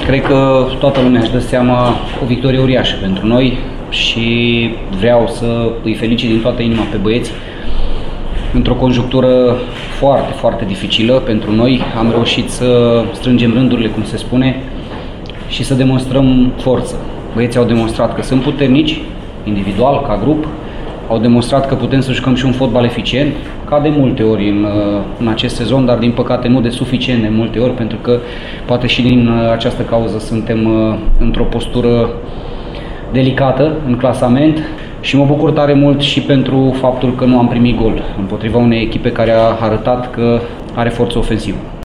Cred că toată lumea își dă seama o victorie uriașă pentru noi și vreau să îi felicit din toată inima pe băieți. Într-o conjunctură foarte, foarte dificilă pentru noi, am reușit să strângem rândurile, cum se spune, și să demonstrăm forță. Băieții au demonstrat că sunt puternici, individual, ca grup, au demonstrat că putem să jucăm și un fotbal eficient, ca de multe ori în acest sezon, dar din păcate nu de suficient de multe ori, pentru că poate și din această cauză suntem într-o postură delicată în clasament și mă bucur tare mult și pentru faptul că nu am primit gol împotriva unei echipe care a arătat că are forță ofensivă.